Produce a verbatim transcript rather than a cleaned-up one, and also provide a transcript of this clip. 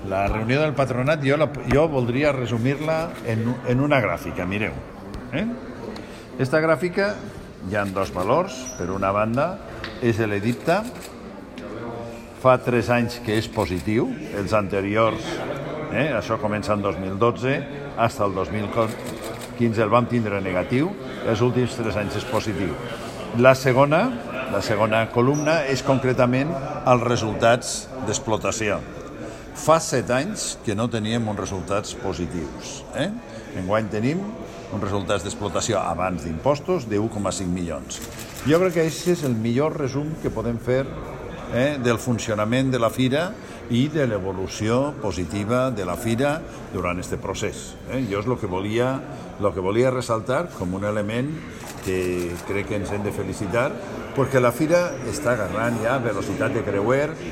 la reunió del patronat jo, la, jo voldria resumir-la en, en una gràfica, mireu. Eh? Esta gràfica hi ha dos valors. Per una banda és l'Edicte, fa tres anys que és positiu, els anteriors, eh, això comença en dos mil dotze, fins al dos mil quinze el vam tindre negatiu, els últims tres anys és positiu. La segona, la segona columna és concretament els resultats d'explotació. Fa set anys que no teníem uns resultats positius. Eh? Enguany tenim uns resultats d'explotació abans d'impostos de un coma cinc milions. Jo crec que aquest és el millor resum que podem fer eh, del funcionament de la fira i de l'evolució positiva de la fira durant aquest procés. Eh? Jo és el que volia, el que volia ressaltar com un element que crec que ens hem de felicitar, perquè la fira està agarrant ja velocitat de creuer,